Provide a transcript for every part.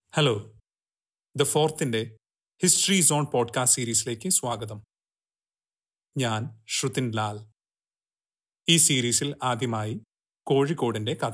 Hello, the ഫോർത്തിൻ്റെ history zone podcast സീരീസിലേക്ക് സ്വാഗതം. ഞാൻ ശ്രുതിൻ ലാൽ. ഈ സീരീസിൽ ആദ്യമായി കോഴിക്കോടിൻ്റെ കഥ.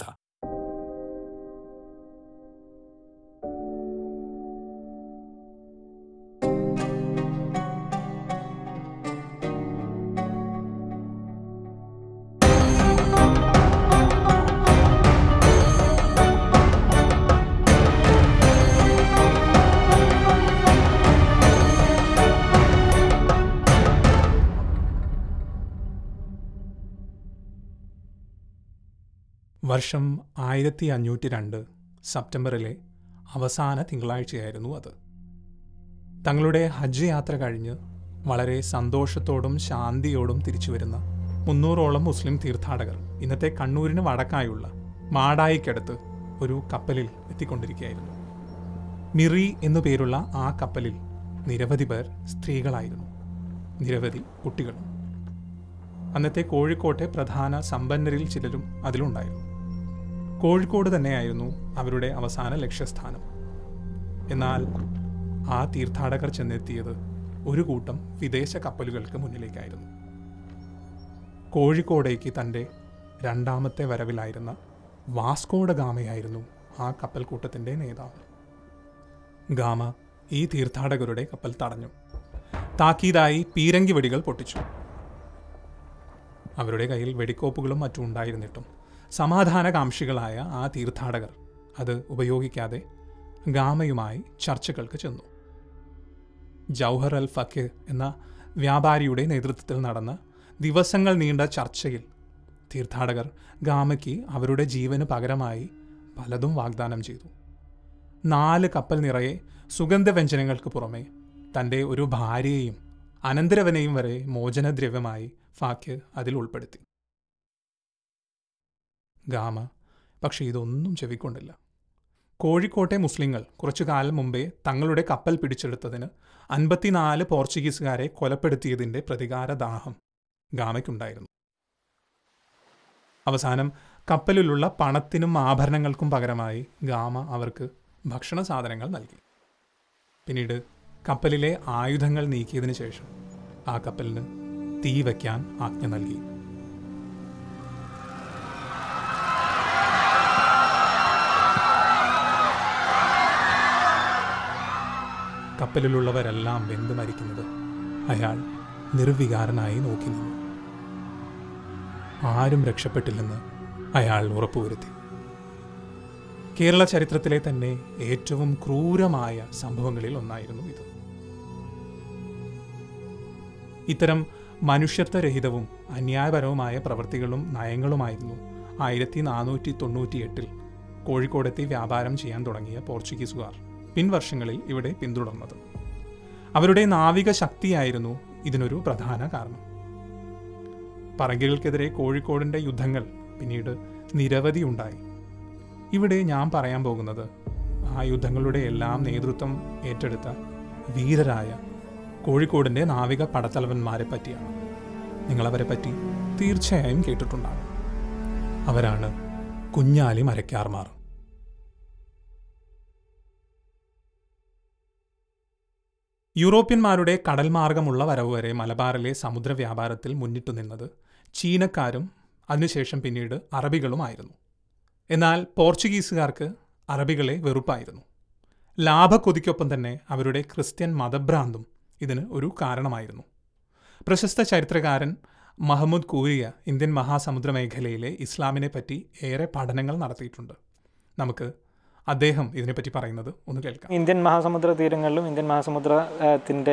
വർഷം 1502 സെപ്റ്റംബറിലെ അവസാന തിങ്കളാഴ്ചയായിരുന്നു അത്. തങ്ങളുടെ ഹജ്ജ് യാത്ര കഴിഞ്ഞ് വളരെ സന്തോഷത്തോടും ശാന്തിയോടും തിരിച്ചു വരുന്ന 300ഓളം മുസ്ലിം തീർത്ഥാടകർ ഇന്നത്തെ കണ്ണൂരിന് വടക്കായുള്ള മാടായിക്കടുത്ത് ഒരു കപ്പലിൽ എത്തിക്കൊണ്ടിരിക്കുകയായിരുന്നു. മിറി എന്നു പേരുള്ള ആ കപ്പലിൽ നിരവധി പേർ സ്ത്രീകളായിരുന്നു, നിരവധി കുട്ടികളും. അന്നത്തെ കോഴിക്കോട്ടെ പ്രധാന സമ്പന്നരിൽ ചിലരും അതിലുണ്ടായിരുന്നു. കോഴിക്കോട് തന്നെയായിരുന്നു അവരുടെ അവസാന ലക്ഷ്യസ്ഥാനം. എന്നാൽ ആ തീർത്ഥാടകർ ചെന്നെത്തിയത് ഒരു കൂട്ടം വിദേശ കപ്പലുകൾക്ക് മുന്നിലേക്കായിരുന്നു. കോഴിക്കോടേക്ക് തൻ്റെ രണ്ടാമത്തെ വരവിലായിരുന്ന വാസ്കോ ഡ ഗാമയായിരുന്നു ആ കപ്പൽ കൂട്ടത്തിൻ്റെ നേതാവ്. ഗാമ ഈ തീർത്ഥാടകരുടെ കപ്പൽ തടഞ്ഞു. താക്കീതായി പീരങ്കി വെടികൾ പൊട്ടിച്ചു. അവരുടെ കയ്യിൽ വെടിക്കോപ്പുകളും മറ്റും ഉണ്ടായിരുന്നിട്ടും സമാധാനകാംക്ഷികളായ ആ തീർത്ഥാടകർ അത് ഉപയോഗിക്കാതെ ഗാമയുമായി ചർച്ചകൾക്ക് ചെന്നു. ജൗഹർ അൽ ഫഖീർ എന്ന വ്യാപാരിയുടെ നേതൃത്വത്തിൽ നടന്ന ദിവസങ്ങൾ നീണ്ട ചർച്ചയിൽ തീർത്ഥാടകർ ഗാമയ്ക്ക് അവരുടെ ജീവന് പകരമായി പലതും വാഗ്ദാനം ചെയ്തു. 4 കപ്പൽ നിറയെ സുഗന്ധവ്യഞ്ജനങ്ങൾക്ക് പുറമെ തൻ്റെ ഒരു ഭാര്യയെയും അനന്തരവനെയും വരെ മോചനദ്രവ്യമായി ഫാഖിർ അതിൽ ഉൾപ്പെടുത്തി. ഗാമ പക്ഷേ ഇതൊന്നും ചെവിക്കൊണ്ടില്ല. കോഴിക്കോട്ടെ മുസ്ലിങ്ങൾ കുറച്ചു കാലം മുമ്പേ തങ്ങളുടെ കപ്പൽ പിടിച്ചെടുത്തതിന് 54 പോർച്ചുഗീസുകാരെ കൊലപ്പെടുത്തിയതിൻ്റെ പ്രതികാരദാഹം ഗാമയ്ക്കുണ്ടായിരുന്നു. അവസാനം കപ്പലിലുള്ള പണത്തിനും ആഭരണങ്ങൾക്കും പകരമായി ഗാമ അവർക്ക് ഭക്ഷണ സാധനങ്ങൾ നൽകി. പിന്നീട് കപ്പലിലെ ആയുധങ്ങൾ നീക്കിയതിനു ശേഷം ആ കപ്പലിന് തീ വയ്ക്കാൻ ആജ്ഞ നൽകി. കപ്പലിലുള്ളവരെല്ലാം വെന്ത് മരിക്കുന്നത് അയാൾ നിർവികാരനായി നോക്കി നിന്നു. ആരും രക്ഷപ്പെട്ടില്ലെന്ന് അയാൾ ഉറപ്പുവരുത്തി. കേരള ചരിത്രത്തിലെ തന്നെ ഏറ്റവും ക്രൂരമായ സംഭവങ്ങളിൽ ഒന്നായിരുന്നു ഇത്. ഇത്തരം മനുഷ്യത്വരഹിതവും അന്യായപരവുമായ പ്രവൃത്തികളും നയങ്ങളുമായിരുന്നു 1498 കോഴിക്കോടെത്തി വ്യാപാരം ചെയ്യാൻ തുടങ്ങിയ പോർച്ചുഗീസുകാർ പിൻവർഷങ്ങളിൽ ഇവിടെ പിന്തുടർന്നത്. അവരുടെ നാവിക ശക്തിയായിരുന്നു ഇതിനൊരു പ്രധാന കാരണം. പറങ്കികൾക്കെതിരെ കോഴിക്കോടിൻ്റെ യുദ്ധങ്ങൾ പിന്നീട് നിരവധി ഉണ്ടായി. ഇവിടെ ഞാൻ പറയാൻ പോകുന്നത് ആ യുദ്ധങ്ങളുടെ എല്ലാം നേതൃത്വം ഏറ്റെടുത്ത വീരരായ കോഴിക്കോടിൻ്റെ നാവിക പടത്തലവന്മാരെ പറ്റിയാണ്. നിങ്ങളവരെ പറ്റി തീർച്ചയായും കേട്ടിട്ടുണ്ടാകും. അവരാണ് കുഞ്ഞാലി മരക്കാർമാർ. യൂറോപ്യന്മാരുടെ കടൽ മാർഗമുള്ള വരവ് വരെ മലബാറിലെ സമുദ്ര വ്യാപാരത്തിൽ മുന്നിട്ടു നിന്നത് ചീനക്കാരും അതിനുശേഷം പിന്നീട് അറബികളുമായിരുന്നു. എന്നാൽ പോർച്ചുഗീസുകാർക്ക് അറബികളെ വെറുപ്പായിരുന്നു. ലാഭക്കൊതിക്കൊപ്പം തന്നെ അവരുടെ ക്രിസ്ത്യൻ മതഭ്രാന്തും ഇതിന് ഒരു കാരണമായിരുന്നു. പ്രശസ്ത ചരിത്രകാരൻ മഹമ്മദ് കൂരിയ ഇന്ത്യൻ മഹാസമുദ്ര മേഖലയിലെ ഇസ്ലാമിനെ പറ്റി ഏറെ പഠനങ്ങൾ നടത്തിയിട്ടുണ്ട്. നമുക്ക് അദ്ദേഹം ഇതിനെപ്പറ്റി പറയുന്നത് ഒന്ന് കേൾക്കാം. ഇന്ത്യൻ മഹാസമുദ്ര തീരങ്ങളിലും ഇന്ത്യൻ മഹാസമുദ്രത്തിൻ്റെ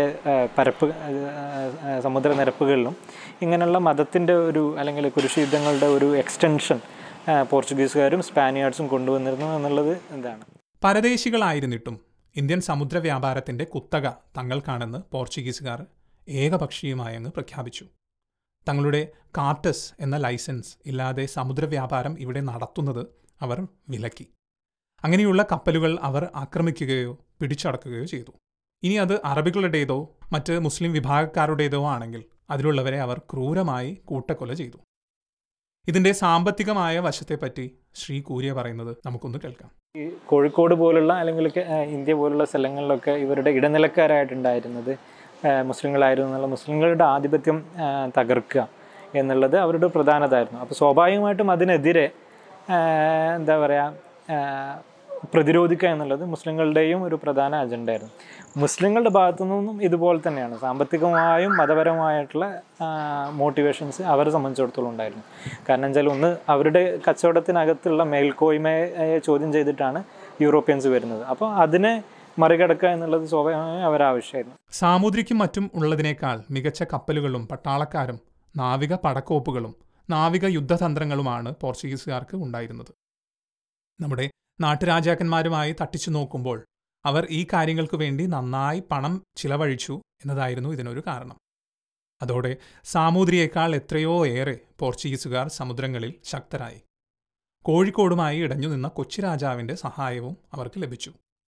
സമുദ്രനിരപ്പുകളിലും ഇങ്ങനെയുള്ള മതത്തിൻ്റെ ഒരു അല്ലെങ്കിൽ കുരിശുയുദ്ധങ്ങളുടെ ഒരു എക്സ്റ്റൻഷൻ പോർച്ചുഗീസുകാരും സ്പാനിയാർഡ്സും കൊണ്ടുവന്നിരുന്നു എന്നുള്ളത് എന്താണ്. പരദേശികളായിരുന്നിട്ടും ഇന്ത്യൻ സമുദ്ര വ്യാപാരത്തിൻ്റെ കുത്തക തങ്ങൾക്കാണെന്ന് പോർച്ചുഗീസുകാർ ഏകപക്ഷീയമായി അങ്ങ് പ്രഖ്യാപിച്ചു. തങ്ങളുടെ കാർട്ടസ് എന്ന ലൈസൻസ് ഇല്ലാതെ സമുദ്ര വ്യാപാരം ഇവിടെ നടത്തുന്നത് അവർ വിലക്കി. അങ്ങനെയുള്ള കപ്പലുകൾ അവർ ആക്രമിക്കുകയോ പിടിച്ചടക്കുകയോ ചെയ്തു. ഇനി അത് അറബികളുടേതോ മറ്റ് മുസ്ലിം വിഭാഗക്കാരുടേതോ ആണെങ്കിൽ അതിലുള്ളവരെ അവർ ക്രൂരമായി കൂട്ടക്കൊല ചെയ്തു. ഇതിൻ്റെ സാമ്പത്തികമായ വശത്തെപ്പറ്റി ശ്രീ കൂരിയ പറയുന്നത് നമുക്കൊന്ന് കേൾക്കാം. ഈ കോഴിക്കോട് പോലുള്ള അല്ലെങ്കിൽ ഇന്ത്യ പോലുള്ള സ്ഥലങ്ങളിലൊക്കെ ഇവരുടെ ഇടനിലക്കാരായിട്ടുണ്ടായിരുന്നത് മുസ്ലിങ്ങളായിരുന്നു എന്നുള്ള മുസ്ലിങ്ങളുടെ ആധിപത്യം തകർക്കുക എന്നുള്ളത് അവരുടെ പ്രധാനതായിരുന്നു. അപ്പോൾ സ്വാഭാവികമായിട്ടും അതിനെതിരെ എന്താ പറയുക പ്രതിരോധിക്കുക എന്നുള്ളത് മുസ്ലിങ്ങളുടെയും ഒരു പ്രധാന അജണ്ടയായിരുന്നു. മുസ്ലിങ്ങളുടെ ഭാഗത്തു നിന്നും ഇതുപോലെ തന്നെയാണ്, സാമ്പത്തികമായും മതപരമായിട്ടുള്ള മോട്ടിവേഷൻസ് അവരെ സംബന്ധിച്ചിടത്തോളം ഉണ്ടായിരുന്നു. കാരണം വെച്ചാൽ ഒന്ന്, അവരുടെ കച്ചവടത്തിനകത്തുള്ള മേൽക്കോയ്മയെ ചോദ്യം ചെയ്തിട്ടാണ് യൂറോപ്യൻസ് വരുന്നത്. അപ്പോൾ അതിനെ മറികടക്കുക എന്നുള്ളത് സ്വാഭാവികമായും അവരാവശ്യമായിരുന്നു. സാമുദ്രിക്കും മറ്റും ഉള്ളതിനേക്കാൾ മികച്ച കപ്പലുകളും പട്ടാളക്കാരും നാവിക പടക്കോപ്പുകളും നാവിക യുദ്ധതന്ത്രങ്ങളുമാണ് പോർച്ചുഗീസുകാർക്ക് ഉണ്ടായിരുന്നത്. നമ്മുടെ നാട്ടുരാജാക്കന്മാരുമായി തട്ടിച്ചു നോക്കുമ്പോൾ അവർ ഈ കാര്യങ്ങൾക്ക് വേണ്ടി നന്നായി പണം ചിലവഴിച്ചു എന്നതായിരുന്നു ഇതിനൊരു കാരണം. അതോടെ സാമൂതിരിയേക്കാൾ എത്രയോ ഏറെ പോർച്ചുഗീസുകാർ സമുദ്രങ്ങളിൽ ശക്തരായി. കോഴിക്കോടുമായി ഇടഞ്ഞു നിന്ന കൊച്ചി രാജാവിൻ്റെ സഹായവും അവർക്ക് ലഭിച്ചു.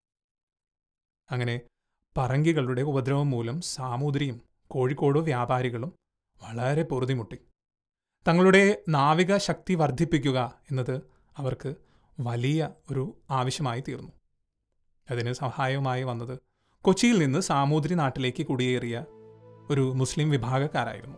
അങ്ങനെ പറങ്കികളുടെ ഉപദ്രവം മൂലം സാമൂതിരിയും കോഴിക്കോട് വ്യാപാരികളും വളരെ പൊറുതിമുട്ടി. തങ്ങളുടെ നാവിക ശക്തി വർദ്ധിപ്പിക്കുക എന്നത് അവർക്ക് വലിയ ഒരു ആവശ്യമായി തീർന്നു. അതിന് സഹായവുമായി വന്നത് കൊച്ചിയിൽ നിന്ന് സാമൂതിരി നാട്ടിലേക്ക് കുടിയേറിയ ഒരു മുസ്ലിം വിഭാഗക്കാരായിരുന്നു.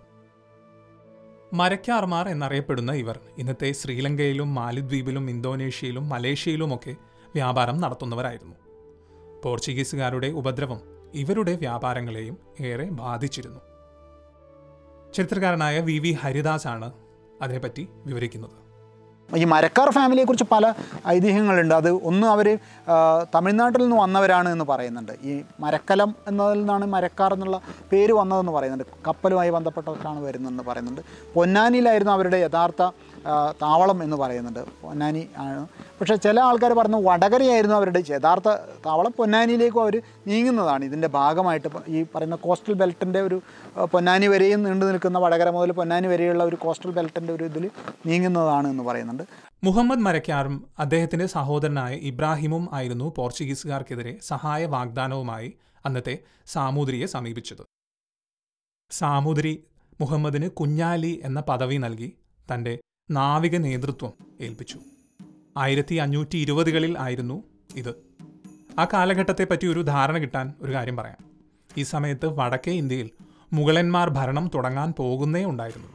മരക്കാർമാർ എന്നറിയപ്പെടുന്ന ഇവർ ഇന്നത്തെ ശ്രീലങ്കയിലും മാലിദ്വീപിലും ഇന്തോനേഷ്യയിലും മലേഷ്യയിലുമൊക്കെ വ്യാപാരം നടത്തുന്നവരായിരുന്നു. പോർച്ചുഗീസുകാരുടെ ഉപദ്രവം ഇവരുടെ വ്യാപാരങ്ങളെയും ഏറെ ബാധിച്ചിരുന്നു. ചരിത്രകാരനായ വി ഹരിദാസാണ് അതിനെപ്പറ്റി വിവരിക്കുന്നത്. ഈ മരക്കാർ ഫാമിലിയെക്കുറിച്ച് പല ഐതിഹ്യങ്ങളുണ്ട്. അത് ഒന്ന്, അവർ തമിഴ്നാട്ടിൽ നിന്ന് വന്നവരാണ് എന്ന് പറയുന്നുണ്ട്. ഈ മരക്കലം എന്നതിൽ നിന്നാണ് മരക്കാർ എന്നുള്ള പേര് വന്നതെന്ന് പറയുന്നുണ്ട്. കപ്പലുമായി ബന്ധപ്പെട്ടവർക്കാണ് വരുന്നതെന്ന് പറയുന്നുണ്ട്. പൊന്നാനിയിലായിരുന്നു അവരുടെ യഥാർത്ഥ താവളം എന്ന് പറയുന്നുണ്ട്. പൊന്നാനി ആണ്. പക്ഷേ ചില ആൾക്കാർ പറഞ്ഞു വടകരയായിരുന്നു അവരുടെ യഥാർത്ഥ താവളം. പൊന്നാനിയിലേക്കും അവർ നീങ്ങുന്നതാണ് ഇതിൻ്റെ ഭാഗമായിട്ട്. ഈ പറയുന്ന കോസ്റ്റൽ ബെൽറ്റിൻ്റെ ഒരു പൊന്നാനി വരെയും നീണ്ടു നിൽക്കുന്ന, വടകര മുതൽ പൊന്നാനി വരെയുള്ള ഒരു കോസ്റ്റൽ ബെൽറ്റിൻ്റെ ഒരു ഇതിൽ നീങ്ങുന്നതാണ് എന്ന് പറയുന്നുണ്ട്. മുഹമ്മദ് മരക്കാറും അദ്ദേഹത്തിൻ്റെ സഹോദരനായ ഇബ്രാഹിമും ആയിരുന്നു പോർച്ചുഗീസുകാർക്കെതിരെ സഹായ വാഗ്ദാനവുമായി അന്നത്തെ സാമൂതിരിയെ സമീപിച്ചത്. സാമൂതിരി മുഹമ്മദിന് കുഞ്ഞാലി എന്ന പദവി നൽകി തൻ്റെ നാവിക നേതൃത്വം ഏൽപ്പിച്ചു. 1520കളിൽ ആയിരുന്നു ഇത്. ആ കാലഘട്ടത്തെപ്പറ്റി ഒരു ധാരണ കിട്ടാൻ ഒരു കാര്യം പറയാം. ഈ സമയത്ത് വടക്കേ ഇന്ത്യയിൽ മുഗളന്മാർ ഭരണം തുടങ്ങാൻ പോകുന്നേ ഉണ്ടായിരുന്നുള്ളൂ.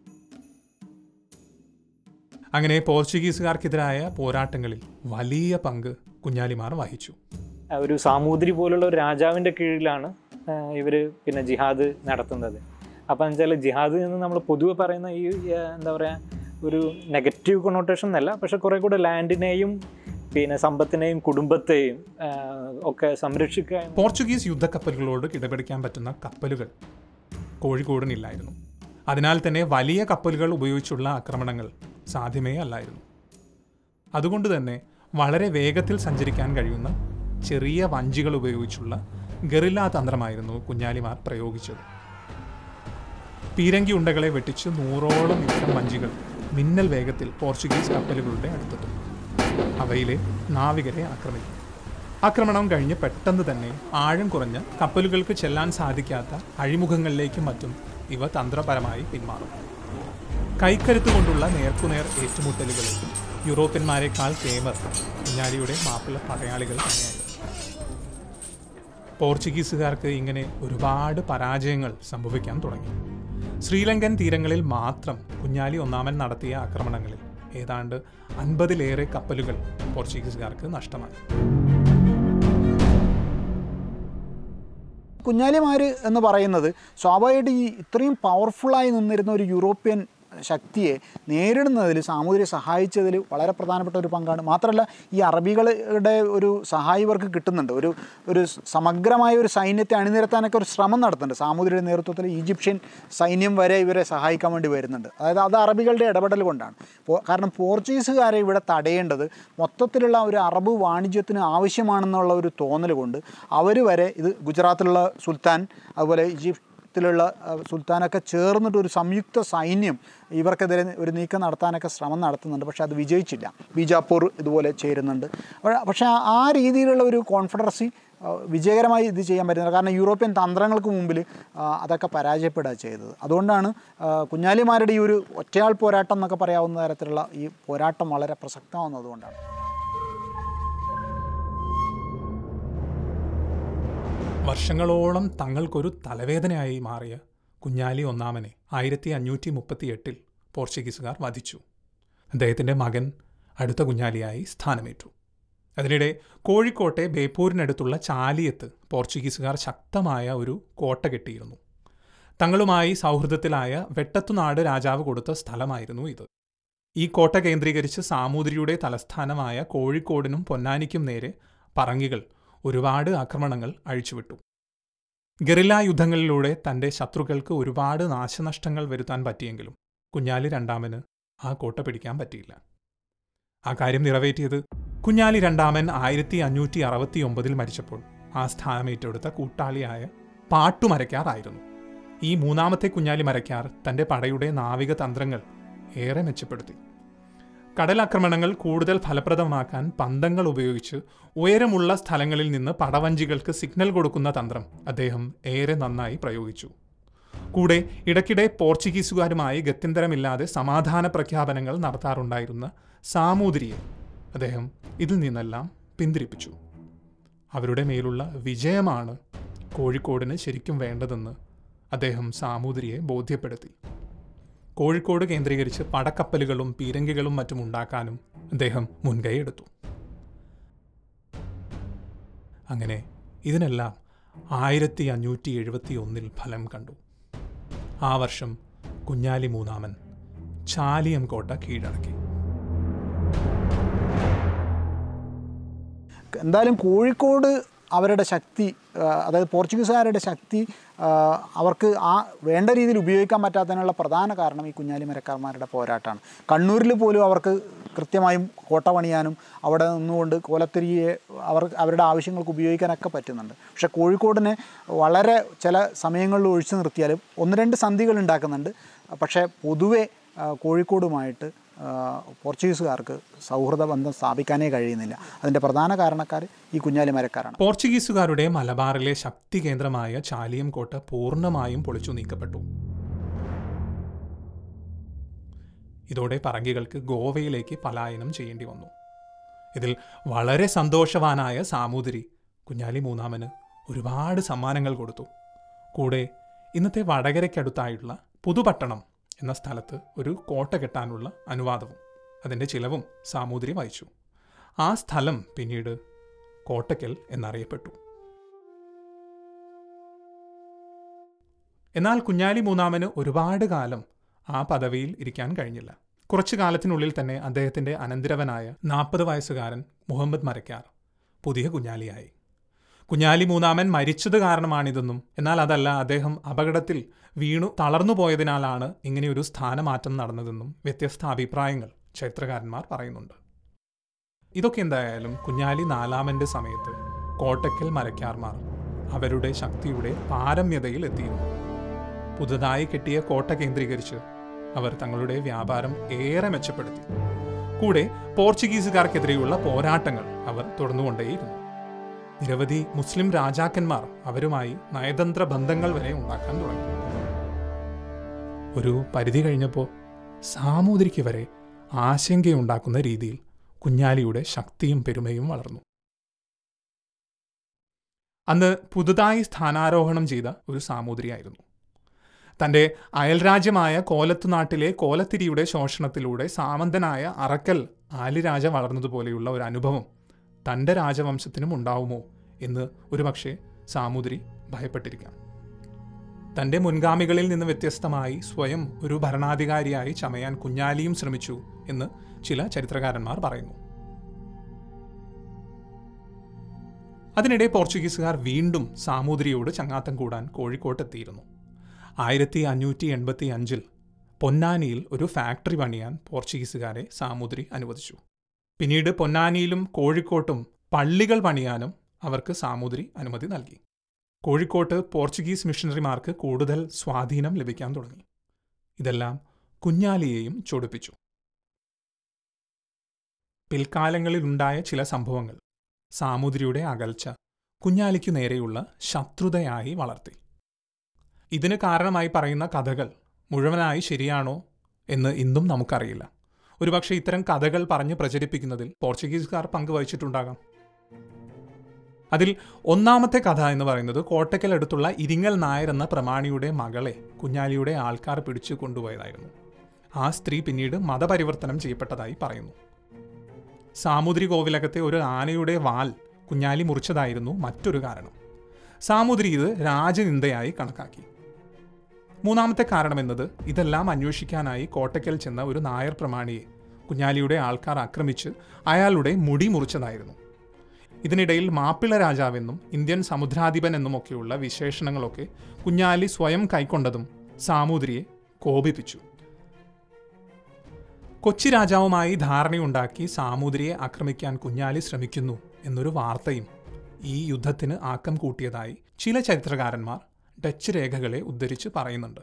അങ്ങനെ പോർച്ചുഗീസുകാർക്കെതിരായ പോരാട്ടങ്ങളിൽ വലിയ പങ്ക് കുഞ്ഞാലിമാർ വഹിച്ചു. ഒരു സാമൂതിരി പോലുള്ള ഒരു രാജാവിൻ്റെ കീഴിലാണ് ഇവർ പിന്നെ ജിഹാദ് നടത്തുന്നത്. അപ്പം എന്ന് വെച്ചാൽ ജിഹാദ് എന്ന് നമ്മൾ പൊതുവെ പറയുന്ന ഈ എന്താ പറയുക ഒരു നെഗറ്റീവ് കൊണോട്ടേഷൻ എന്നല്ല, പക്ഷെ കുറേ കൂടെ ലാൻഡിനെയും പിന്നെ സമ്പത്തിനെയും കുടുംബത്തെയും ഒക്കെ സംരക്ഷിക്കുക. പോർച്ചുഗീസ് യുദ്ധക്കപ്പലുകളോട് കിടപിടിക്കാൻ പറ്റുന്ന കപ്പലുകൾ കോഴിക്കോടിനില്ലായിരുന്നു. അതിനാൽ തന്നെ വലിയ കപ്പലുകൾ ഉപയോഗിച്ചുള്ള ആക്രമണങ്ങൾ സാധ്യമേ അല്ലായിരുന്നു. അതുകൊണ്ട് തന്നെ വളരെ വേഗത്തിൽ സഞ്ചരിക്കാൻ കഴിയുന്ന ചെറിയ വഞ്ചികൾ ഉപയോഗിച്ചുള്ള ഗറില്ലാ തന്ത്രമായിരുന്നു കുഞ്ഞാലിമാർ പ്രയോഗിച്ചത്. പീരങ്കി ഉണ്ടകളെ വെട്ടിച്ച് 100ഓളം ഇത്തരം വഞ്ചികൾ മിന്നൽ വേഗത്തിൽ പോർച്ചുഗീസ് കപ്പലുകളുടെ അടുത്തെത്തും. അവയിലെ നാവികരെ ആക്രമിക്കും. ആക്രമണം കഴിഞ്ഞ് പെട്ടെന്ന് തന്നെ ആഴം കുറഞ്ഞ കപ്പലുകൾക്ക് ചെല്ലാൻ സാധിക്കാത്ത അഴിമുഖങ്ങളിലേക്കും മറ്റും ഇവ തന്ത്രപരമായി പിന്മാറും. കൈക്കരുത്തുകൊണ്ടുള്ള നേർക്കുനേർ ഏറ്റുമുട്ടലുകളിൽ യൂറോപ്യന്മാരെക്കാൾ കേമർ കുഞ്ഞാലിയുടെ മാപ്പിള പടയാളികൾ തന്നെയായിരുന്നു. പോർച്ചുഗീസുകാർക്ക് ഇങ്ങനെ ഒരുപാട് പരാജയങ്ങൾ സംഭവിക്കാൻ തുടങ്ങി. ശ്രീലങ്കൻ തീരങ്ങളിൽ മാത്രം കുഞ്ഞാലി ഒന്നാമൻ നടത്തിയ ആക്രമണങ്ങളിൽ ഏതാണ്ട് 50ലേറെ കപ്പലുകൾ പോർച്ചുഗീസുകാർക്ക് നഷ്ടമായി. കുഞ്ഞാലിമാർ എന്ന് പറയുന്നത് സ്വാഭാവികമായിട്ട് ഈ ഇത്രയും പവർഫുള്ളായി നിന്നിരുന്ന ഒരു യൂറോപ്യൻ ശക്തിയെ നേരിടുന്നതിൽ സാമൂതിരി സഹായിച്ചതിൽ വളരെ പ്രധാനപ്പെട്ട ഒരു പങ്കാണ്. മാത്രമല്ല ഈ അറബികളുടെ ഒരു സഹായം ഇവർക്ക് കിട്ടുന്നുണ്ട്. ഒരു സമഗ്രമായ ഒരു സൈന്യത്തെ അണിനിരത്താനൊക്കെ ഒരു ശ്രമം നടത്തുന്നുണ്ട്. സാമൂതിരിയുടെ നേതൃത്വത്തിൽ ഈജിപ്ഷ്യൻ സൈന്യം വരെ ഇവരെ സഹായിക്കാൻ വേണ്ടി വരുന്നുണ്ട്. അതായത് അത് അറബികളുടെ ഇടപെടൽ കൊണ്ടാണ്. കാരണം പോർച്ചുഗീസുകാരെ ഇവിടെ തടയേണ്ടത് മൊത്തത്തിലുള്ള ഒരു അറബ് വാണിജ്യത്തിന് ആവശ്യമാണെന്നുള്ള ഒരു തോന്നൽ കൊണ്ട് അവർ വരെ ഇത് ഗുജറാത്തിലുള്ള സുൽത്താൻ, അതുപോലെ ത്തിലുള്ള സുൽത്താനൊക്കെ ചേർന്നിട്ട് ഒരു സംയുക്ത സൈന്യം ഇവർക്കെതിരെ ഒരു നീക്കം നടത്താനൊക്കെ ശ്രമം നടത്തുന്നുണ്ട്. പക്ഷേ അത് വിജയിച്ചില്ല. ബീജാപ്പൂർ ഇതുപോലെ ചേരുന്നുണ്ട്. പക്ഷേ ആ രീതിയിലുള്ള ഒരു കോൺഫെഡറസി വിജയകരമായി ഇത് ചെയ്യാൻ പറ്റുന്നത്. കാരണം യൂറോപ്യൻ തന്ത്രങ്ങൾക്ക് മുമ്പിൽ അതൊക്കെ പരാജയപ്പെടുക ചെയ്തത്. അതുകൊണ്ടാണ് കുഞ്ഞാലിമാരുടെ ഈ ഒരു ഒറ്റയാൾ പോരാട്ടം എന്നൊക്കെ പറയാവുന്ന തരത്തിലുള്ള ഈ പോരാട്ടം വളരെ പ്രസക്തമാവുന്നതുകൊണ്ടാണ്. വർഷങ്ങളോളം തങ്ങൾക്കൊരു തലവേദനയായി മാറിയ കുഞ്ഞാലി ഒന്നാമനെ 1538 പോർച്ചുഗീസുകാർ വധിച്ചു. അദ്ദേഹത്തിൻ്റെ മകൻ അടുത്ത കുഞ്ഞാലിയായി സ്ഥാനമേറ്റു. അതിനിടെ കോഴിക്കോട്ടെ ബേപ്പൂരിനടുത്തുള്ള ചാലിയത്ത് പോർച്ചുഗീസുകാർ ശക്തമായ ഒരു കോട്ട കെട്ടിയിരുന്നു. തങ്ങളുമായി സൗഹൃദത്തിലായ വെട്ടത്തുനാട് രാജാവ് കൊടുത്ത സ്ഥലമായിരുന്നു ഇത്. ഈ കോട്ട കേന്ദ്രീകരിച്ച് സാമൂതിരിയുടെ തലസ്ഥാനമായ കോഴിക്കോടിനും പൊന്നാനിക്കും നേരെ പറങ്കികൾ ഒരുപാട് ആക്രമണങ്ങൾ അഴിച്ചുവിട്ടു. ഗറില്ല യുദ്ധങ്ങളിലൂടെ തൻ്റെ ശത്രുക്കൾക്ക് ഒരുപാട് നാശനഷ്ടങ്ങൾ വരുത്താൻ പറ്റിയെങ്കിലും കുഞ്ഞാലി രണ്ടാമന് ആ കോട്ട പിടിക്കാൻ പറ്റിയില്ല. ആ കാര്യം നിറവേറ്റിയത് കുഞ്ഞാലി രണ്ടാമൻ 1569 മരിച്ചപ്പോൾ ആ സ്ഥാനമേറ്റെടുത്ത കൂട്ടാളിയായ പാട്ടുമരയ്ക്കാർ ആയിരുന്നു. ഈ മൂന്നാമത്തെ കുഞ്ഞാലി മരയ്ക്കാർ തൻ്റെ പടയുടെ നാവിക തന്ത്രങ്ങൾ ഏറെ മെച്ചപ്പെടുത്തി. കടലാക്രമണങ്ങൾ കൂടുതൽ ഫലപ്രദമാക്കാൻ പന്തങ്ങൾ ഉപയോഗിച്ച് ഉയരമുള്ള സ്ഥലങ്ങളിൽ നിന്ന് പടവഞ്ചികൾക്ക് സിഗ്നൽ കൊടുക്കുന്ന തന്ത്രം അദ്ദേഹം ഏറെ നന്നായി പ്രയോഗിച്ചു. കൂടെ ഇടയ്ക്കിടെ പോർച്ചുഗീസുകാരുമായി ഗത്യന്തരമില്ലാതെ സമാധാന പ്രഖ്യാപനങ്ങൾ നടത്താറുണ്ടായിരുന്ന സാമൂതിരിയെ അദ്ദേഹം ഇതിൽ നിന്നെല്ലാം പിന്തിരിപ്പിച്ചു. അവരുടെ മേലുള്ള വിജയമാണ് കോഴിക്കോടിന് ശരിക്കും വേണ്ടതെന്ന് അദ്ദേഹം സാമൂതിരിയെ ബോധ്യപ്പെടുത്തി. കോഴിക്കോട് കേന്ദ്രീകരിച്ച് പടക്കപ്പലുകളും പീരങ്കികളും മറ്റും ഉണ്ടാക്കാനും അദ്ദേഹം മുൻകൈയെടുത്തു. അങ്ങനെ ഇതിനെല്ലാം 1571 ഫലം കണ്ടു. ആ വർഷം കുഞ്ഞാലി മൂന്നാമൻ ചാലിയം കോട്ട കീഴടക്കി. എന്തായാലും കോഴിക്കോട് അവരുടെ ശക്തി, അതായത് പോർച്ചുഗീസുകാരുടെ ശക്തി അവർക്ക് ആ വേണ്ട രീതിയിൽ ഉപയോഗിക്കാൻ പറ്റാത്തതിനുള്ള പ്രധാന കാരണം ഈ കുഞ്ഞാലി മരക്കാർമാരുടെ പോരാട്ടമാണ്. കണ്ണൂരിൽ പോലും അവർക്ക് കൃത്യമായും കോട്ട പണിയാനും അവിടെ നിന്നുകൊണ്ട് കോലത്തിരിയെ അവരുടെ ആവശ്യങ്ങൾക്ക് ഉപയോഗിക്കാനൊക്കെ പറ്റുന്നുണ്ട്. പക്ഷേ കോഴിക്കോടിനെ വളരെ ചില സമയങ്ങളിൽ ഒഴിച്ചു നിർത്തിയാലും 1-2 സന്ധികൾ ഉണ്ടാക്കുന്നുണ്ട്. പക്ഷേ പൊതുവെ കോഴിക്കോടുമായിട്ട് പോർച്ചുഗീസുകാർക്ക് സൗഹൃദ ബന്ധം സ്ഥാപിക്കാനേ കഴിയുന്നില്ല. അതിൻ്റെ പ്രധാന കാരണക്കാർ ഈ കുഞ്ഞാലി മരക്കാരാണ്. പോർച്ചുഗീസുകാരുടെ മലബാറിലെ ശക്തി കേന്ദ്രമായ ചാലിയം കോട്ട പൂർണ്ണമായും പൊളിച്ചു നീക്കപ്പെട്ടു. ഇതോടെ പറങ്കികൾക്ക് ഗോവയിലേക്ക് പലായനം ചെയ്യേണ്ടി വന്നു. ഇതിൽ വളരെ സന്തോഷവാനായ സാമൂതിരി കുഞ്ഞാലി മൂന്നാമന് ഒരുപാട് സമ്മാനങ്ങൾ കൊടുത്തു. കൂടെ ഇന്നത്തെ വടകരയ്ക്കടുത്തായിട്ടുള്ള പുതുപട്ടണം എന്ന സ്ഥലത്ത് ഒരു കോട്ട കെട്ടാനുള്ള അനുവാദവും അതിൻ്റെ ചിലവും സാമൂതിരി വഹിച്ചു. ആ സ്ഥലം പിന്നീട് കോട്ടയ്ക്കൽ എന്നറിയപ്പെട്ടു. എന്നാൽ കുഞ്ഞാലി മൂന്നാമന് ഒരുപാട് കാലം ആ പദവിയിൽ ഇരിക്കാൻ കഴിഞ്ഞില്ല. കുറച്ചു കാലത്തിനുള്ളിൽ തന്നെ അദ്ദേഹത്തിൻ്റെ അനന്തരവനായ 40 വയസ്സുകാരൻ മുഹമ്മദ് മരക്കാർ പുതിയ കുഞ്ഞാലിയായി. കുഞ്ഞാലി മൂന്നാമൻ മരിച്ചത് കാരണമാണിതെന്നും, എന്നാൽ അതല്ല, അദ്ദേഹം അപകടത്തിൽ വീണു തളർന്നു പോയതിനാലാണ് ഇങ്ങനെയൊരു സ്ഥാനമാറ്റം നടന്നതെന്നും വ്യത്യസ്ത അഭിപ്രായങ്ങൾ ചരിത്രകാരന്മാർ പറയുന്നുണ്ട്. ഇതൊക്കെ എന്തായാലും കുഞ്ഞാലി നാലാമൻ്റെ സമയത്ത് കോട്ടയ്ക്കൽ മരക്കാർമാർ അവരുടെ ശക്തിയുടെ പാരമ്യതയിൽ എത്തിയിരുന്നു. പുതുതായി കെട്ടിയ കോട്ട കേന്ദ്രീകരിച്ച് അവർ തങ്ങളുടെ വ്യാപാരം ഏറെ മെച്ചപ്പെടുത്തി. കൂടെ പോർച്ചുഗീസുകാർക്കെതിരെയുള്ള പോരാട്ടങ്ങൾ അവർ തുടർന്നുകൊണ്ടേയിരുന്നു. നിരവധി മുസ്ലിം രാജാക്കന്മാർ അവരുമായി നയതന്ത്ര ബന്ധങ്ങൾ വരെ ഉണ്ടാക്കാൻ തുടങ്ങി. ഒരു പരിധി കഴിഞ്ഞപ്പോൾ സാമൂതിരിക്ക് വരെ ആശങ്കയുണ്ടാക്കുന്ന രീതിയിൽ കുഞ്ഞാലിയുടെ ശക്തിയും പെരുമയും വളർന്നു. അന്ന് പുതുതായി സ്ഥാനാരോഹണം ചെയ്ത ഒരു സാമൂതിരിയായിരുന്നു. തൻ്റെ അയൽരാജ്യമായ കോലത്തുനാട്ടിലെ കോലത്തിരിയുടെ ശോഷണത്തിലൂടെ സാമന്തനായ അറക്കൽ ആലിരാജ വളർന്നതുപോലെയുള്ള ഒരു അനുഭവം തൻ്റെ രാജവംശത്തിനും ഉണ്ടാവുമോ എന്ന് ഒരുപക്ഷെ സാമൂതിരി ഭയപ്പെട്ടിരിക്കാം. തൻ്റെ മുൻഗാമികളിൽ നിന്ന് വ്യത്യസ്തമായി സ്വയം ഒരു ഭരണാധികാരിയായി ചമയാൻ കുഞ്ഞാലിയും ശ്രമിച്ചു എന്ന് ചില ചരിത്രകാരന്മാർ പറയുന്നു. അതിനിടെ പോർച്ചുഗീസുകാർ വീണ്ടും സാമൂതിരിയോട് ചങ്ങാത്തം കൂടാൻ കോഴിക്കോട്ടെത്തിയിരുന്നു. 1585 പൊന്നാനിയിൽ ഒരു ഫാക്ടറി പണിയാൻ പോർച്ചുഗീസുകാരെ സാമൂതിരി അനുവദിച്ചു. പിന്നീട് പൊന്നാനിയിലും കോഴിക്കോട്ടും പള്ളികൾ പണിയാനും അവർക്ക് സാമൂതിരി അനുമതി നൽകി. കോഴിക്കോട്ട് പോർച്ചുഗീസ് മിഷണറിമാർക്ക് കൂടുതൽ സ്വാധീനം ലഭിക്കാൻ തുടങ്ങി. ഇതെല്ലാം കുഞ്ഞാലിയെയും ചൊടിപ്പിച്ചു. പിൽക്കാലങ്ങളിലുണ്ടായ ചില സംഭവങ്ങൾ സാമൂതിരിയുടെ അകൽച്ച കുഞ്ഞാലിക്കു നേരെയുള്ള ശത്രുതയായി വളർത്തി. ഇതിന് കാരണമായി പറയുന്ന കഥകൾ മുഴുവനായി ശരിയാണോ എന്ന് ഇന്നും നമുക്കറിയില്ല. ഒരുപക്ഷെ ഇത്തരം കഥകൾ പറഞ്ഞ് പ്രചരിപ്പിക്കുന്നതിൽ പോർച്ചുഗീസുകാർ പങ്കുവഹിച്ചിട്ടുണ്ടാകാം. അതിൽ ഒന്നാമത്തെ കഥ എന്ന് പറയുന്നത് കോട്ടയ്ക്കൽ അടുത്തുള്ള ഇരിങ്ങൽ നായർ എന്ന പ്രമാണിയുടെ മകളെ കുഞ്ഞാലിയുടെ ആൾക്കാർ പിടിച്ചു കൊണ്ടുപോയതായിരുന്നു. ആ സ്ത്രീ പിന്നീട് മതപരിവർത്തനം ചെയ്യപ്പെട്ടതായി പറയുന്നു. സാമൂതിരി കോവിലകത്തെ ഒരു ആനയുടെ വാൽ കുഞ്ഞാലി മുറിച്ചതായിരുന്നു മറ്റൊരു കാരണം. സാമൂതിരി ഇത് രാജനിന്ദയായി കണക്കാക്കി. മൂന്നാമത്തെ കാരണമെന്നത് ഇതെല്ലാം അന്വേഷിക്കാനായി കോട്ടയ്ക്കൽ ചെന്ന ഒരു നായർ പ്രമാണിയെ കുഞ്ഞാലിയുടെ ആൾക്കാർ ആക്രമിച്ച് അയാളുടെ മുടി മുറിച്ചതായിരുന്നു. ഇതിനിടയിൽ മാപ്പിള രാജാവെന്നും ഇന്ത്യൻ സമുദ്രാധിപൻ എന്നുമൊക്കെയുള്ള വിശേഷണങ്ങളൊക്കെ കുഞ്ഞാലി സ്വയം കൈക്കൊണ്ടതും സാമൂതിരിയെ കോപിപ്പിച്ചു. കൊച്ചി രാജാവുമായി ധാരണയുണ്ടാക്കി സാമൂതിരിയെ ആക്രമിക്കാൻ കുഞ്ഞാലി ശ്രമിക്കുന്നു എന്നൊരു വാർത്തയും ഈ യുദ്ധത്തിന് ആക്കം കൂട്ടിയതായി ചില ചരിത്രകാരന്മാർ ഡച്ച് രേഖകളെ ഉദ്ധരിച്ച് പറയുന്നുണ്ട്.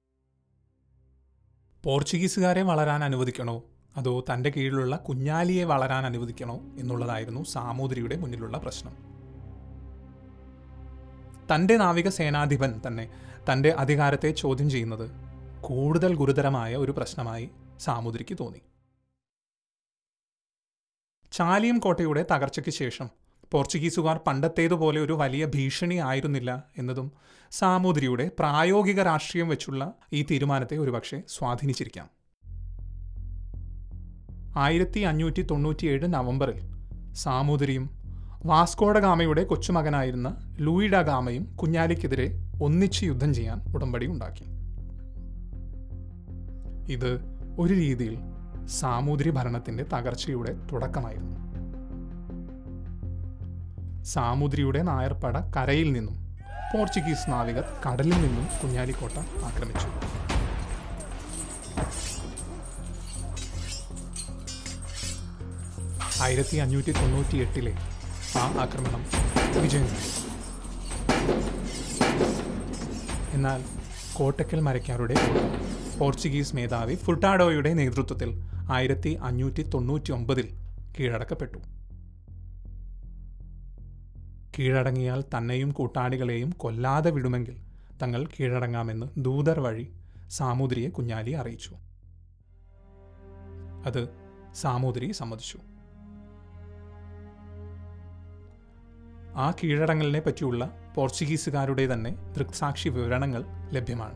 പോർച്ചുഗീസുകാരെ വളരാൻ അനുവദിക്കണോ അതോ തൻ്റെ കീഴിലുള്ള കുഞ്ഞാലിയെ വളരാൻ അനുവദിക്കണോ എന്നുള്ളതായിരുന്നു സാമൂതിരിയുടെ മുന്നിലുള്ള പ്രശ്നം. തൻ്റെ നാവിക സേനാധിപൻ തന്നെ തൻ്റെ അധികാരത്തെ ചോദ്യം ചെയ്യുന്നത് കൂടുതൽ ഗുരുതരമായ ഒരു പ്രശ്നമായി സാമൂതിരിക്ക് തോന്നി. ചാലിയം കോട്ടയുടെ തകർച്ചയ്ക്ക് ശേഷം പോർച്ചുഗീസുകാർ പണ്ടത്തേതുപോലെ ഒരു വലിയ ഭീഷണി ആയിരുന്നില്ല എന്നതും സാമൂതിരിയുടെ പ്രായോഗിക രാഷ്ട്രീയം വെച്ചുള്ള ഈ തീരുമാനത്തെ ഒരുപക്ഷെ സ്വാധീനിച്ചിരിക്കാം. 1597 നവംബറിൽ സാമൂതിരിയും വാസ്കോഡ ഗാമയുടെ കൊച്ചുമകനായിരുന്ന ലൂയിഡ ഗാമയും കുഞ്ഞാലിക്കെതിരെ ഒന്നിച്ച് യുദ്ധം ചെയ്യാൻ ഉടമ്പടി ഉണ്ടാക്കി. ഇത് ഒരു രീതിയിൽ സാമൂതിരി ഭരണത്തിൻ്റെ തകർച്ചയുടെ തുടക്കമായിരുന്നു. സാമൂതിരിയുടെ നായർപ്പട കരയിൽ നിന്നും പോർച്ചുഗീസ് നാവികർ കടലിൽ നിന്നും കുഞ്ഞാലിക്കോട്ട ആക്രമിച്ചു. ാണ് 1598 ആ ആക്രമണം വിജയം നേടി. എന്നാൽ കോട്ടയ്ക്കൽ മരക്കാരുടെ പോർച്ചുഗീസ് മേധാവി ഫുർട്ടാഡോയുടെ നേതൃത്വത്തിൽ 1599 കീഴടക്കപ്പെട്ടു. കീഴടങ്ങിയാൽ തന്നെയും കൂട്ടാളികളെയും കൊല്ലാതെ വിടുമെങ്കിൽ തങ്ങൾ കീഴടങ്ങാമെന്ന് ദൂതർ വഴി സാമൂതിരിയെ കുഞ്ഞാലി അറിയിച്ചു. അത് സാമൂതിരി സമ്മതിച്ചു. ആ കീഴടങ്ങലിനെ പറ്റിയുള്ള പോർച്ചുഗീസുകാരുടെ തന്നെ ദൃക്സാക്ഷി വിവരണങ്ങൾ ലഭ്യമാണ്.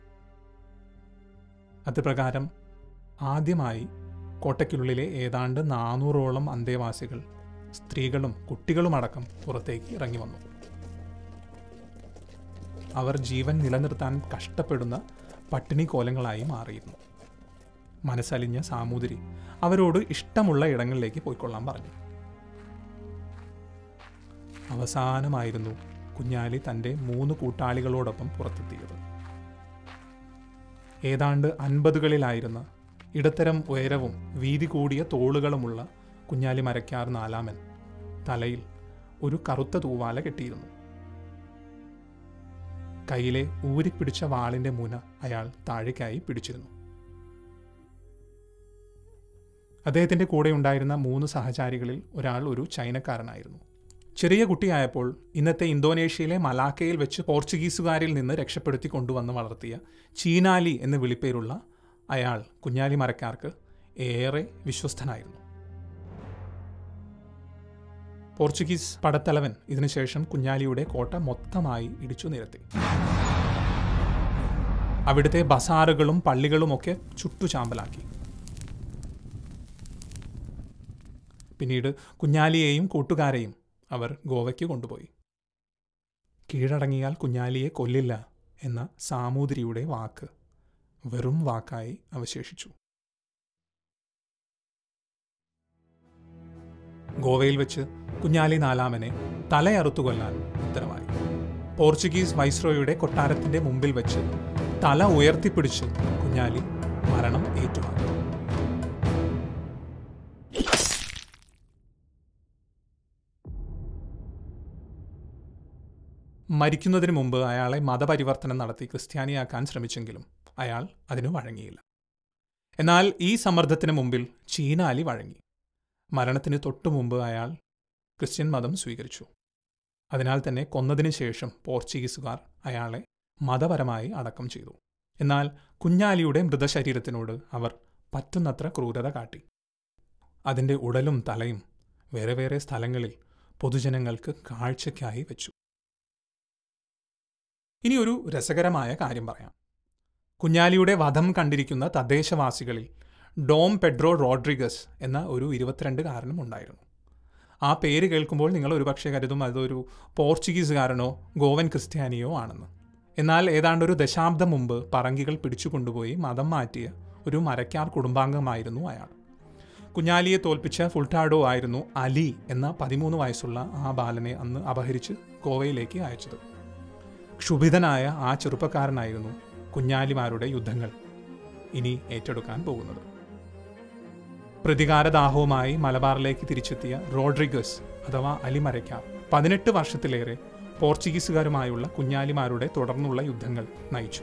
അതുപ്രകാരം ആദ്യമായി കോട്ടയ്ക്കുള്ളിലെ ഏതാണ്ട് 400ഓളം അന്തേവാസികൾ സ്ത്രീകളും കുട്ടികളുമടക്കം പുറത്തേക്ക് ഇറങ്ങി വന്നു. അവർ ജീവൻ നിലനിർത്താൻ കഷ്ടപ്പെടുന്ന പട്ടിണി കോലങ്ങളായി മാറിയിരുന്നു. മനസ്സലിഞ്ഞ സാമൂതിരി അവരോട് ഇഷ്ടമുള്ള ഇടങ്ങളിലേക്ക് പോയിക്കൊള്ളാൻ പറഞ്ഞു. അവസാനമായിരുന്നു കുഞ്ഞാലി തൻ്റെ 3 കൂട്ടാളികളോടൊപ്പം പുറത്തെത്തിയത്. ഏതാണ്ട് 50കളിലായിരുന്ന ഇടത്തരം ഉയരവും വീതി കൂടിയ തോളുകളുമുള്ള കുഞ്ഞാലി മരക്കാർ 4-മൻ തലയിൽ ഒരു കറുത്ത തൂവാല കെട്ടിയിരുന്നു. കയ്യിലെ ഊരിപ്പിടിച്ച വാളിൻ്റെ മുന അയാൾ താഴേക്കായി പിടിച്ചിരുന്നു. അദ്ദേഹത്തിൻ്റെ കൂടെ ഉണ്ടായിരുന്ന 3 സഹചാരികളിൽ ഒരാൾ ഒരു ചൈനക്കാരനായിരുന്നു. ചെറിയ കുട്ടിയായപ്പോൾ ഇന്നത്തെ ഇന്തോനേഷ്യയിലെ മലാക്കയിൽ വെച്ച് പോർച്ചുഗീസുകാരിൽ നിന്ന് രക്ഷപ്പെടുത്തി കൊണ്ടുവന്ന് വളർത്തിയ ചീനാലി എന്ന് വിളിപ്പേരുള്ള അയാൾ കുഞ്ഞാലി മരക്കാർക്ക് ഏറെ വിശ്വസ്തനായിരുന്നു. പോർച്ചുഗീസ് പടത്തലവൻ ഇതിനുശേഷം കുഞ്ഞാലിയുടെ കോട്ട മൊത്തമായി ഇടിച്ചു നിരത്തി. അവിടുത്തെ ബസാറുകളും പള്ളികളുമൊക്കെ ചുട്ടുചാമ്പലാക്കി. പിന്നീട് കുഞ്ഞാലിയെയും കൂട്ടുകാരെയും അവർ ഗോവയ്ക്ക് കൊണ്ടുപോയി. കീഴടങ്ങിയാൽ കുഞ്ഞാലിയെ കൊല്ലില്ല എന്ന സാമൂതിരിയുടെ വാക്ക് വെറും വാക്കായി അവശേഷിച്ചു. ഗോവയിൽ വെച്ച് കുഞ്ഞാലി 4-മനെ തലയറുത്തു കൊല്ലാൻ ഉത്തരവായി. പോർച്ചുഗീസ് വൈസ്രോയുടെ കൊട്ടാരത്തിൻ്റെ മുമ്പിൽ വെച്ച് തല ഉയർത്തിപ്പിടിച്ച് കുഞ്ഞാലി മരണം ഏറ്റുവാങ്ങി. മരിക്കുന്നതിന് മുമ്പ് അയാളെ മതപരിവർത്തനം നടത്തി ക്രിസ്ത്യാനിയാക്കാൻ ശ്രമിച്ചെങ്കിലും അയാൾ അതിനു വഴങ്ങിയില്ല. എന്നാൽ ഈ സമ്മർദ്ദത്തിന് മുമ്പിൽ ചീനാലി വഴങ്ങി. മരണത്തിന് തൊട്ടു മുമ്പ് അയാൾ ക്രിസ്ത്യൻ മതം സ്വീകരിച്ചു. അതിനാൽ തന്നെ കൊന്നതിന് ശേഷം പോർച്ചുഗീസുകാർ അയാളെ മതപരമായി അടക്കം ചെയ്തു. എന്നാൽ കുഞ്ഞാലിയുടെ മൃതശരീരത്തിനോട് അവർ പറ്റുന്നത്ര ക്രൂരത കാട്ടി. അതിൻ്റെ ഉടലും തലയും വേറെ വേറെ സ്ഥലങ്ങളിൽ പൊതുജനങ്ങൾക്ക് കാഴ്ചയ്ക്കായി വെച്ചു. ഇനി ഒരു രസകരമായ കാര്യം പറയാം. കുഞ്ഞാലിയുടെ വധം കണ്ടിരിക്കുന്ന തദ്ദേശവാസികളിൽ ഡോം പെഡ്രോ റോഡ്രിഗസ് എന്ന ഒരു 22-കാരനും ഉണ്ടായിരുന്നു. ആ പേര് കേൾക്കുമ്പോൾ നിങ്ങൾ ഒരുപക്ഷെ കരുതും അതൊരു പോർച്ചുഗീസുകാരനോ ഗോവൻ ക്രിസ്ത്യാനിയോ ആണെന്ന്. എന്നാൽ ഏതാണ്ട് ഒരു ദശാബ്ദം മുമ്പ് പറങ്കികൾ പിടിച്ചുകൊണ്ടുപോയി മതം മാറ്റിയ ഒരു മരക്കാർ കുടുംബാംഗമായിരുന്നു അയാൾ. കുഞ്ഞാലിയെ തോൽപ്പിച്ച ഫുൾട്ടാഡോ ആയിരുന്നു അലി എന്ന 13 വയസ്സുള്ള ആ ബാലനെ അന്ന് അപഹരിച്ച് ഗോവയിലേക്ക് അയച്ചത്. ക്ഷുഭിതനായ ആ ചെറുപ്പക്കാരനായിരുന്നു കുഞ്ഞാലിമാരുടെ യുദ്ധങ്ങൾ ഇനി ഏറ്റെടുക്കാൻ പോകുന്നത്. പ്രതികാരദാഹവുമായി മലബാറിലേക്ക് തിരിച്ചെത്തിയ റോഡ്രിഗസ് അഥവാ അലി മരക്കാർ 18 വർഷത്തിലേറെ പോർച്ചുഗീസുകാരുമായുള്ള കുഞ്ഞാലിമാരുടെ തുടർന്നുള്ള യുദ്ധങ്ങൾ നയിച്ചു.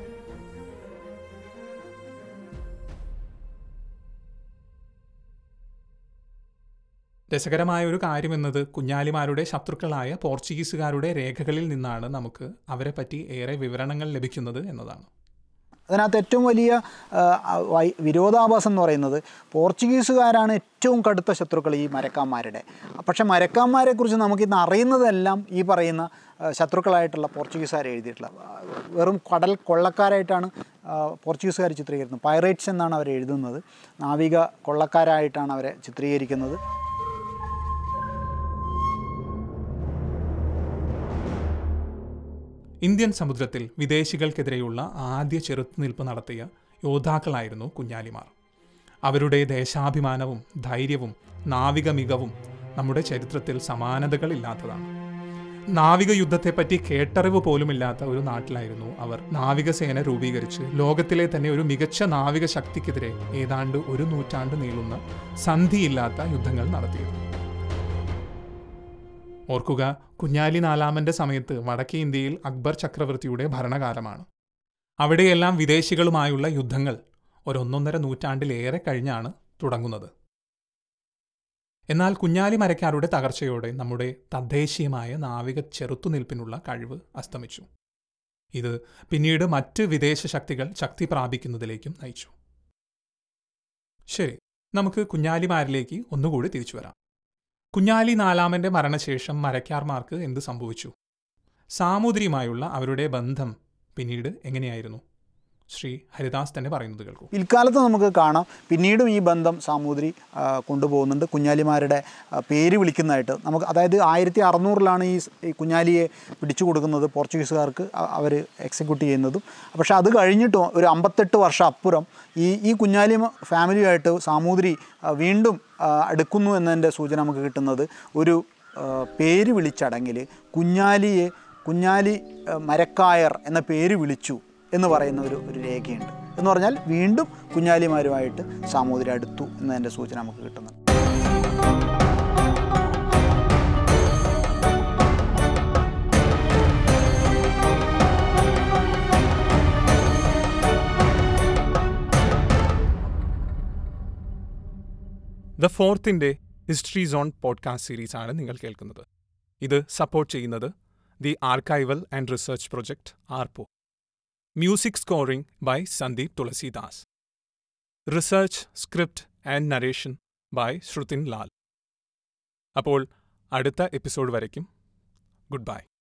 രസകരമായ ഒരു കാര്യമെന്നത് കുഞ്ഞാലിമാരുടെ ശത്രുക്കളായ പോർച്ചുഗീസുകാരുടെ രേഖകളിൽ നിന്നാണ് നമുക്ക് അവരെപ്പറ്റി ഏറെ വിവരണങ്ങൾ ലഭിക്കുന്നത് എന്നതാണ്. അതിനകത്ത് ഏറ്റവും വലിയ വിരോധാഭാസം എന്ന് പറയുന്നത് പോർച്ചുഗീസുകാരാണ് ഏറ്റവും കടുത്ത ശത്രുക്കൾ ഈ മരക്കാന്മാരുടെ. പക്ഷേ മരക്കാന്മാരെക്കുറിച്ച് നമുക്കിന്ന് അറിയുന്നതെല്ലാം ഈ പറയുന്ന ശത്രുക്കളായിട്ടുള്ള പോർച്ചുഗീസുകാർ എഴുതിയിട്ടുള്ള വെറും കടൽ കൊള്ളക്കാരായിട്ടാണ് പോർച്ചുഗീസുകാർ ചിത്രീകരിക്കുന്നത്. പൈറേറ്റ്സ് എന്നാണ് അവർ എഴുതുന്നത്. നാവിക കൊള്ളക്കാരായിട്ടാണ് അവരെ ചിത്രീകരിക്കുന്നത്. ഇന്ത്യൻ സമുദ്രത്തിൽ വിദേശികൾക്കെതിരെയുള്ള ആദ്യ ചെറുത്തുനിൽപ്പ് നടത്തിയ യോദ്ധാക്കളായിരുന്നു കുഞ്ഞാലിമാർ. അവരുടെ ദേശാഭിമാനവും ധൈര്യവും നാവിക മികവും നമ്മുടെ ചരിത്രത്തിൽ സമാനതകളില്ലാത്തതാണ്. നാവിക യുദ്ധത്തെപ്പറ്റി കേട്ടറിവ് പോലുമില്ലാത്ത ഒരു നാട്ടിലായിരുന്നു അവർ നാവികസേന രൂപീകരിച്ച് ലോകത്തിലെ തന്നെ ഒരു മികച്ച നാവിക ശക്തിക്കെതിരെ ഏതാണ്ട് 1 നൂറ്റാണ്ട് നീളുന്ന സന്ധിയില്ലാത്ത യുദ്ധങ്ങൾ നടത്തിയത്. ഓർക്കുക, കുഞ്ഞാലി നാലാമൻ്റെ സമയത്ത് വടക്കേ ഇന്ത്യയിൽ അക്ബർ ചക്രവർത്തിയുടെ ഭരണകാലമാണ്. അവിടെയെല്ലാം വിദേശികളുമായുള്ള യുദ്ധങ്ങൾ 1.5 നൂറ്റാണ്ടിലേറെ കഴിഞ്ഞാണ് തുടങ്ങുന്നത്. എന്നാൽ കുഞ്ഞാലി മരക്കാരുടെ തകർച്ചയോടെ നമ്മുടെ തദ്ദേശീയമായ നാവിക ചെറുത്തുനിൽപ്പിനുള്ള കഴിവ് അസ്തമിച്ചു. ഇത് പിന്നീട് മറ്റ് വിദേശ ശക്തികൾ ശക്തി പ്രാപിക്കുന്നതിലേക്കും നയിച്ചു. ശരി, നമുക്ക് കുഞ്ഞാലിമാരിലേക്ക് ഒന്നുകൂടി തിരിച്ചു വരാം. കുഞ്ഞാലി നാലാമൻ്റെ മരണശേഷം മരക്കാർമാർക്ക് എന്ത് സംഭവിച്ചു? സാമൂതിരിയുമായുള്ള അവരുടെ ബന്ധം പിന്നീട് എങ്ങനെയായിരുന്നു? ശ്രീ ഹരിദാസ് തന്നെ പറയുന്നത് കേൾക്കൂ. പിൽക്കാലത്ത് നമുക്ക് കാണാം പിന്നീടും ഈ ബന്ധം സാമൂതിരി കൊണ്ടുപോകുന്നുണ്ട്. കുഞ്ഞാലിമാരുടെ പേര് വിളിക്കുന്നതായിട്ട് നമുക്ക്, അതായത് 1600-ലാണ് ഈ കുഞ്ഞാലിയെ പിടിച്ചു കൊടുക്കുന്നത് പോർച്ചുഗീസുകാർക്ക്, അവർ എക്സിക്യൂട്ട് ചെയ്യുന്നതും. പക്ഷേ അത് കഴിഞ്ഞിട്ടും ഒരു 58 വർഷം അപ്പുറം ഈ കുഞ്ഞാലി ഫാമിലിയായിട്ട് സാമൂതിരി വീണ്ടും അടുക്കുന്നു എന്നതിൻ്റെ സൂചന നമുക്ക് കിട്ടുന്നത് ഒരു പേര് വിളിച്ചടങ്ങിൽ കുഞ്ഞാലി മരക്കായർ എന്ന പേര് വിളിച്ചു എന്ന് പറയുന്ന ഒരു രേഖയുണ്ട്. എന്ന് പറഞ്ഞാൽ വീണ്ടും കുഞ്ഞാലിമാരുമായിട്ട് സാമൂതിരി അടുത്തു എന്നതിൻ്റെ സൂചന നമുക്ക് കിട്ടുന്നുണ്ട്. ദ ഫോർത്തിൻ്റെ ഹിസ്റ്ററി സോൺ പോഡ്കാസ്റ്റ് സീരീസാണ് നിങ്ങൾ കേൾക്കുന്നത്. ഇത് സപ്പോർട്ട് ചെയ്യുന്നത് the archival and research project ARPO. Music scoring by Sandeep Tulasidas. Research, script and narration by Shrutin Lal. അപ്പോൾ അടുത്ത എപ്പിസോഡ് വരയ്ക്കും ഗുഡ് ബൈ.